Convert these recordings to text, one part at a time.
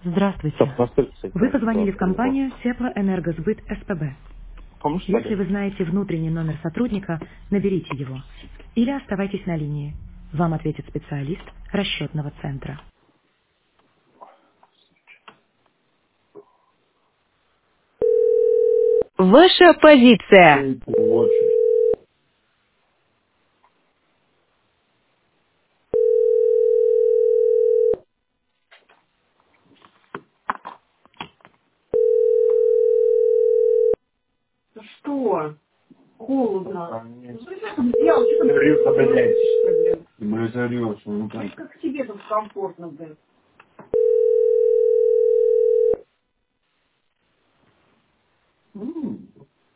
Здравствуйте. Чтоб настолько, кстати, Вы там позвонили в повезло. компанию Теплоэнергосбыт СПБ. Помнишь, Если Валя? вы знаете внутренний номер сотрудника, наберите его. Или оставайтесь на линии. Вам ответит специалист расчетного центра. Ваша позиция. Очень. Что? Холодно. Конечно. Ну, зачем ты сделал? Что ты Рюха, блядь. что, блин? Блядь, орёшь, ну Блин, так. как тебе тут комфортно, блин. М.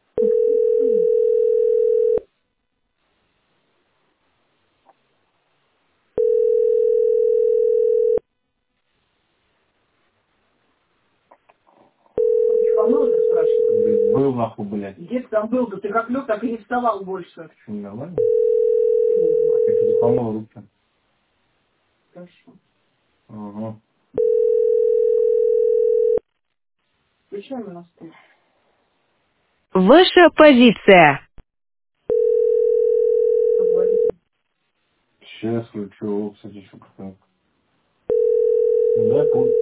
Помыл, ты спрашиваю? Был нахуй, блядь. Где ты там был? Да ты как лег, так и не вставал больше. Что, нормально? Ты не нормально. Я тебе помыл руки. Хорошо. Ага. Включай на стол. Ваша позиция. Поговорите. Сейчас включу, кстати, еще как-то. Да, пусть.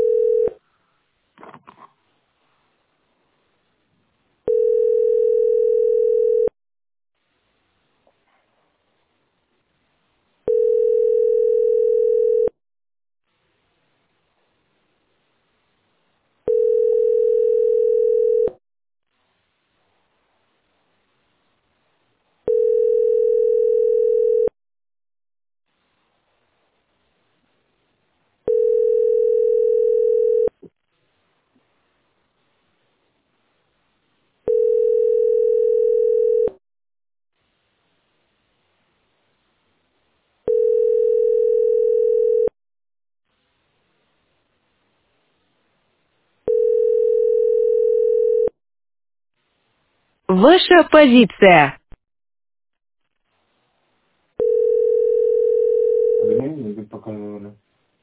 Ваша позиция. Да не, я показывали.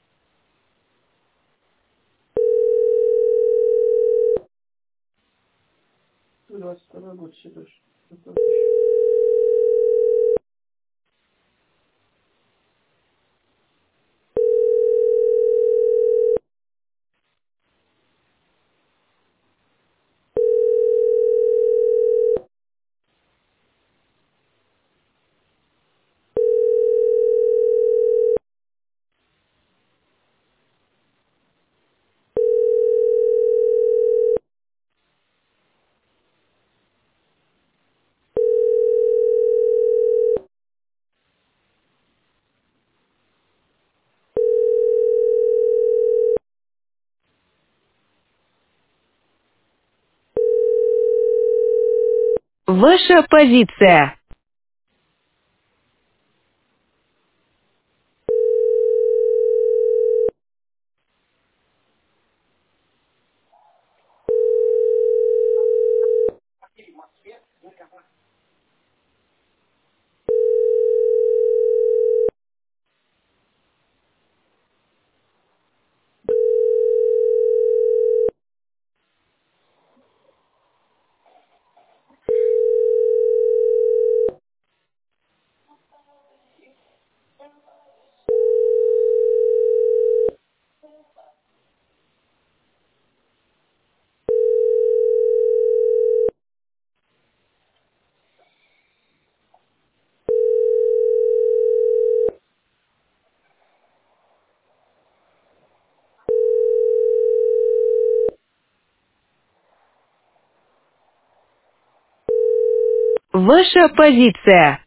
Ты 22 год сидишь. Ваша позиция. Ваша позиция.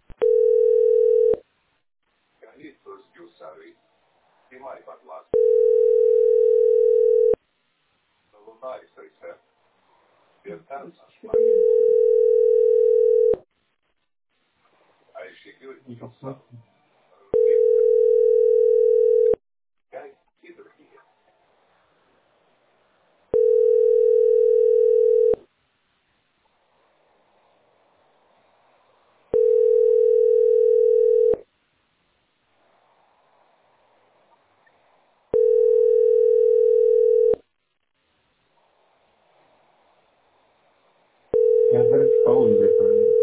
Не посмотрим. говорю, что он где-то.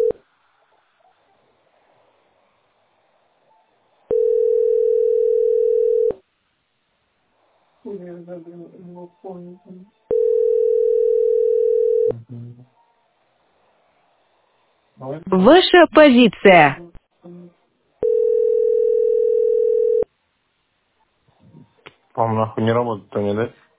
Я забыл его помню. Мгм. Давай. Ваша позиция. По-моему, нахуй не работает, то не, да?